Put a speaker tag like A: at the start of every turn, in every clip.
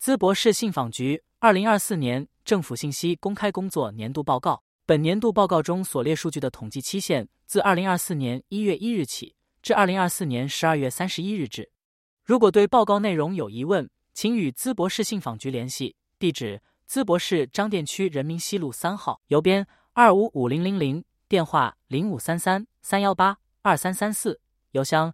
A: 淄博市信访局2024年政府信息公开工作年度报告。本年度报告中所列数据的统计期限自2024年1月1日起至2024年12月31日止。如果对报告内容有疑问，请与淄博市信访局联系，地址：淄博市张店区人民西路3号，邮编255000，电话0533-318-2334，邮箱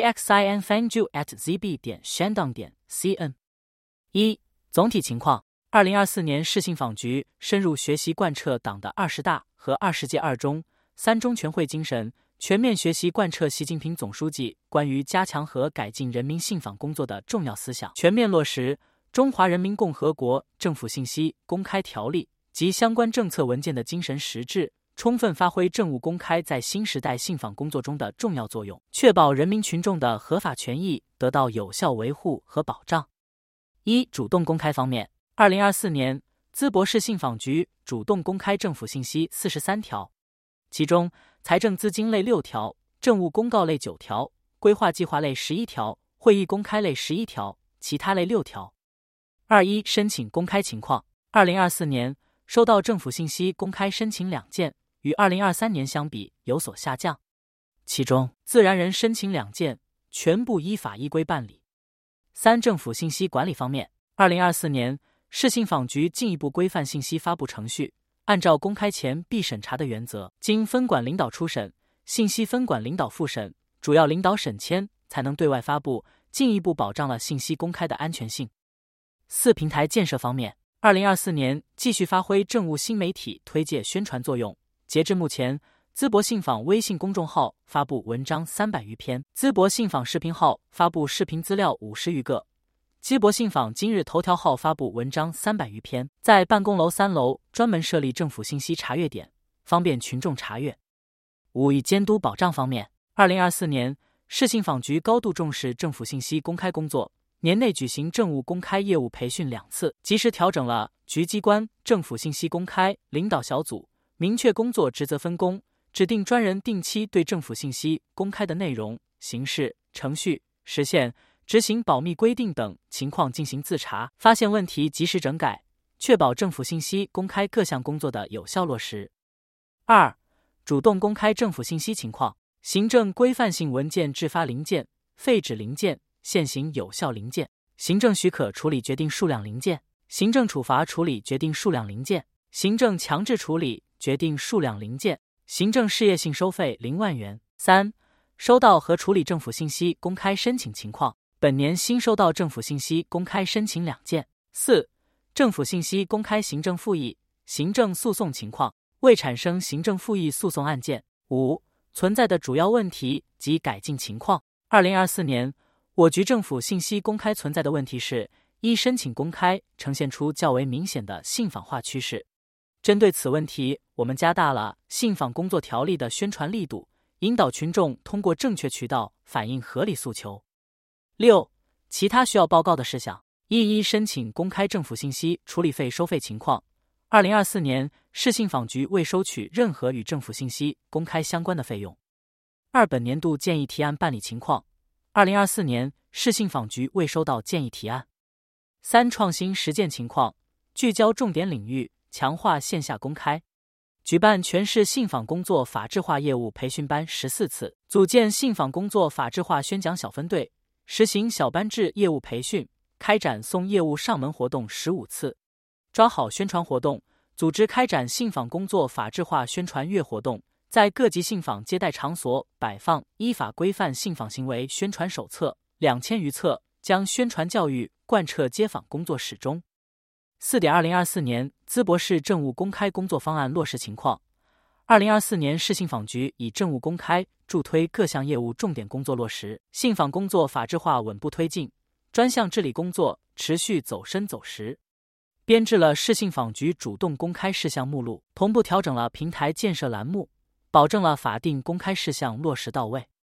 A: cxinfanju@zb.shandong.cn。1. 总体情况。2024年市信访局深入学习贯彻党的20大和20届2中、3中全会精神，全面学习贯彻习近平总书记关于加强和改进人民信访工作的重要思想，全面落实《中华人民共和国政府信息公开条例》及相关政策文件的精神实质，充分发挥政务公开在新时代信访工作中的重要作用，确保人民群众的合法权益得到有效维护和保障。1. 主动公开方面，2024年淄博市信访局主动公开政府信息43条，其中财政资金类6条，政务公告类9条，规划计划类11条，会议公开类11条，其他类6条。2.1 申请公开情况。2024年收到政府信息公开申请2件，与2023年相比有所下降，其中自然人申请2件，全部依法依规办理。3. 政府信息管理方面，2024年市信访局进一步规范信息发布程序，按照公开前必审查的原则，经分管领导初审、信息分管领导复审、主要领导审签才能对外发布，进一步保障了信息公开的安全性。4. 平台建设方面，2024年继续发挥政务新媒体推介宣传作用。截至目前，淄博信访微信公众号发布文章300余篇，淄博信访视频号发布视频资料50余个，淄博信访今日头条号发布文章300余篇。在办公楼3楼专门设立政府信息查阅点，方便群众查阅。5. 监督保障方面，2024年市信访局高度重视政府信息公开工作，年内举行政务公开业务培训2次，及时调整了局机关政府信息公开领导小组，明确工作职责分工，指定专人定期对政府信息公开的内容、形式、程序、实现、执行保密规定等情况进行自查，发现问题及时整改，确保政府信息公开各项工作的有效落实。2. 主动公开政府信息情况。行政规范性文件制发零件、废止零件、现行有效零件、行政许可处理决定数量零件、行政处罚处理决定数量零件、行政强制处理决定数量零件、行政事业性收费0万元。3. 收到和处理政府信息公开申请情况。本年新收到政府信息公开申请2件。4. 政府信息公开行政复议、行政诉讼情况，未产生行政复议诉讼案件。5. 存在的主要问题及改进情况。2024年我局政府信息公开存在的问题是： 1. 申请公开呈现出较为明显的信访化趋势。针对此问题，我们加大了信访工作条例的宣传力度，引导群众通过正确渠道反映合理诉求。6. 其他需要报告的事项。1. 申请公开政府信息处理费收费情况。2024年市信访局未收取任何与政府信息公开相关的费用。2. 本年度建议提案办理情况。2024年市信访局未收到建议提案。3. 创新实践情况，聚焦重点领域，强化线下公开。举办全市信访工作法制化业务培训班14次，组建信访工作法制化宣讲小分队，实行小班制业务培训，开展送业务上门活动15次。抓好宣传活动，组织开展信访工作法制化宣传月活动，在各级信访接待场所摆放依法规范信访行为宣传手册2000余册，将宣传教育贯彻接访工作始终。4. 2024年淄博市政务公开工作方案落实情况。2024年市信访局以政务公开助推各项业务重点工作落实，信访工作法制化稳步推进，专项治理工作持续走深走实。编制了市信访局主动公开事项目录，同步调整了平台建设栏目，保证了法定公开事项落实到位。